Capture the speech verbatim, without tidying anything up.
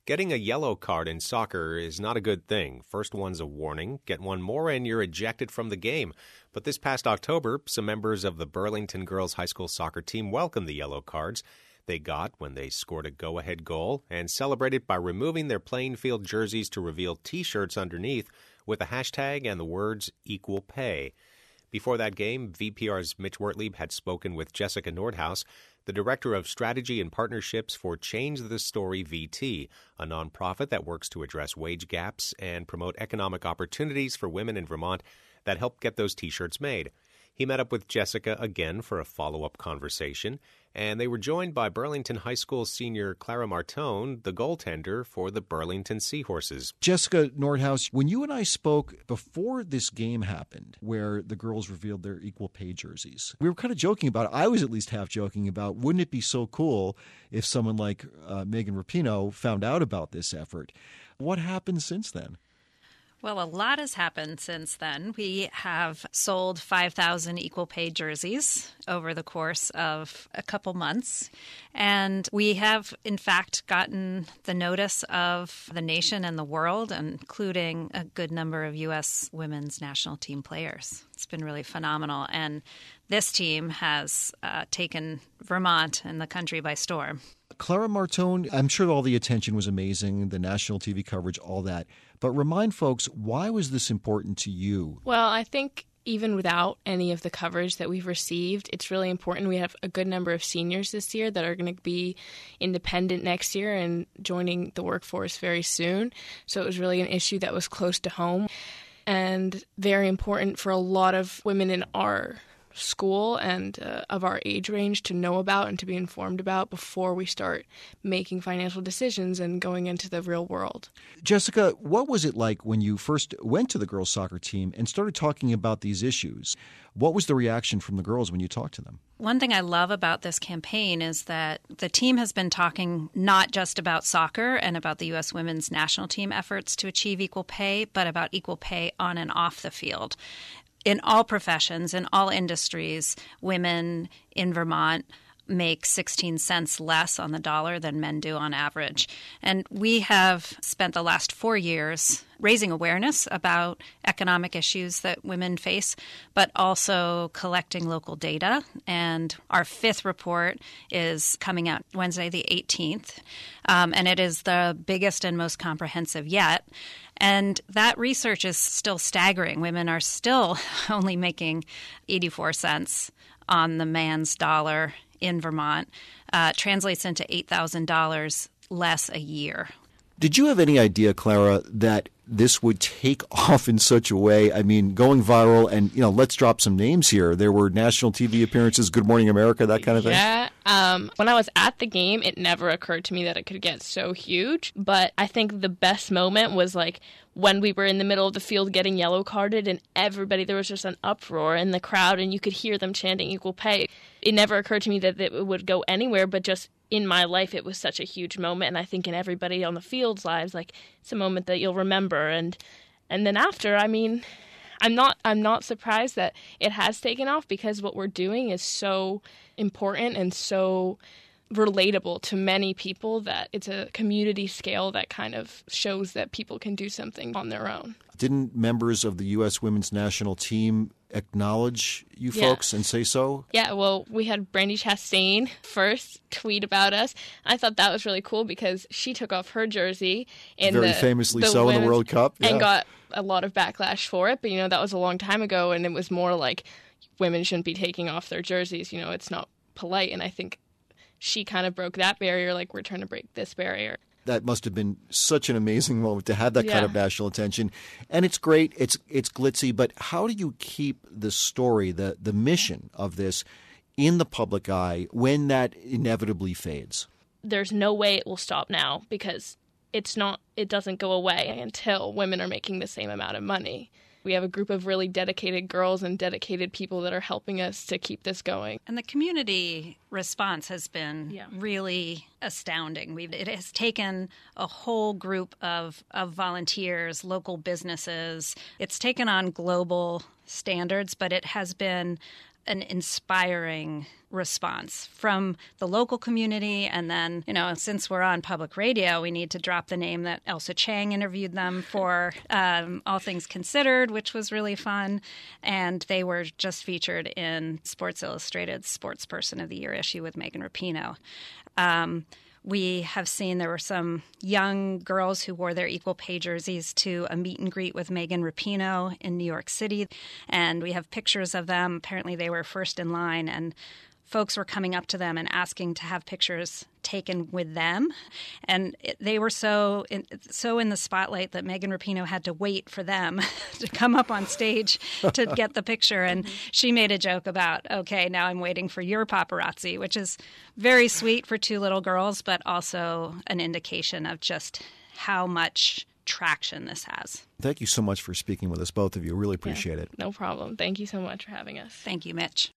Getting a yellow card in soccer is not a good thing. First one's a warning. Get one more and you're ejected from the game. But this past October, some members of the Burlington Girls High School soccer team welcomed the yellow cards they got when they scored a go-ahead goal and celebrated by removing their playing field jerseys to reveal T-shirts underneath with a hashtag and the words equal pay. Before that game, V P R's Mitch Wertlieb had spoken with Jessica Nordhaus, the Director of Strategy and Partnerships for Change the Story V T, a nonprofit that works to address wage gaps and promote economic opportunities for women in Vermont that helped get those T-shirts made. He met up with Jessica again for a follow-up conversation, and they were joined by Burlington High School senior Clara Martone, the goaltender for the Burlington Seahorses. Jessica Nordhaus, when you and I spoke before this game happened, where the girls revealed their equal pay jerseys, we were kind of joking about it. I was at least half joking about, wouldn't it be so cool if someone like uh, Megan Rapinoe found out about this effort? What happened since then? Well, a lot has happened since then. We have sold five thousand equal pay jerseys over the course of a couple months. And we have, in fact, gotten the notice of the nation and the world, including a good number of U S women's national team players. It's been really phenomenal. And this team has uh, taken Vermont and the country by storm. Clara Martone, I'm sure all the attention was amazing, the national T V coverage, all that. But remind folks, why was this important to you? Well, I think even without any of the coverage that we've received, it's really important. We have a good number of seniors this year that are going to be independent next year and joining the workforce very soon. So it was really an issue that was close to home and very important for a lot of women in our school and uh, of our age range to know about and to be informed about before we start making financial decisions and going into the real world. Jessica, what was it like when you first went to the girls' soccer team and started talking about these issues? What was the reaction from the girls when you talked to them? One thing I love about this campaign is that the team has been talking not just about soccer and about the U S women's national team efforts to achieve equal pay, but about equal pay on and off the field. In all professions, in all industries, women in Vermont make sixteen cents less on the dollar than men do on average. And we have spent the last four years raising awareness about economic issues that women face, but also collecting local data. And our fifth report is coming out Wednesday the eighteenth, um, and it is the biggest and most comprehensive yet. And that research is still staggering. Women are still only making eighty-four cents on the man's dollar in Vermont. Uh, translates into eight thousand dollars less a year. Did you have any idea, Clara, that this would take off in such a way? I mean, going viral, and, you know, let's drop some names here. There were national T V appearances, Good Morning America, that kind of thing? Yeah. Um, when I was at the game, it never occurred to me that it could get so huge. But I think the best moment was, like, when we were in the middle of the field getting yellow carded and everybody, there was just an uproar in the crowd and you could hear them chanting equal pay. It never occurred to me that it would go anywhere, but just in my life, it was such a huge moment. And I think in everybody on the field's lives, like, it's a moment that you'll remember. And and then after, I mean, I'm not I'm not surprised that it has taken off because what we're doing is so important and so relatable to many people that it's a community scale that kind of shows that people can do something on their own. Didn't members of the U S women's national team acknowledge you Yeah. folks and say so? Yeah, well, we had Brandy Chastain first tweet about us. I thought that was really cool because she took off her jersey in Very the, famously the so in the women's- World Cup. Yeah. and got a lot of backlash for it. But, you know, that was a long time ago, and it was more like women shouldn't be taking off their jerseys. You know, it's not polite. And I think she kind of broke that barrier, like we're trying to break this barrier. That must have been such an amazing moment to have that kind Yeah. of national attention. And it's great. It's it's glitzy. But how do you keep the story, the, the mission of this in the public eye when that inevitably fades? There's no way it will stop now because it's not, it doesn't go away until women are making the same amount of money. We have a group of really dedicated girls and dedicated people that are helping us to keep this going. And the community response has been Yeah. really astounding. We've, it has taken a whole group of, of volunteers, local businesses. It's taken on global standards, but it has been an inspiring response from the local community. And then, you know, since we're on public radio, we need to drop the name that Elsa Chang interviewed them for um, All Things Considered, which was really fun. And they were just featured in Sports Illustrated's Sports Person of the Year issue with Megan Rapinoe. Um, We have seen there were some young girls who wore their equal pay jerseys to a meet and greet with Megan Rapinoe in New York City. And we have pictures of them. Apparently they were first in line, and folks were coming up to them and asking to have pictures taken with them. And it, they were so in, so in the spotlight that Megan Rapinoe had to wait for them to come up on stage to get the picture. And she made a joke about, okay, now I'm waiting for your paparazzi, which is very sweet for two little girls, but also an indication of just how much traction this has. Thank you so much for speaking with us, both of you. Really appreciate yeah, it. No problem. Thank you so much for having us. Thank you, Mitch.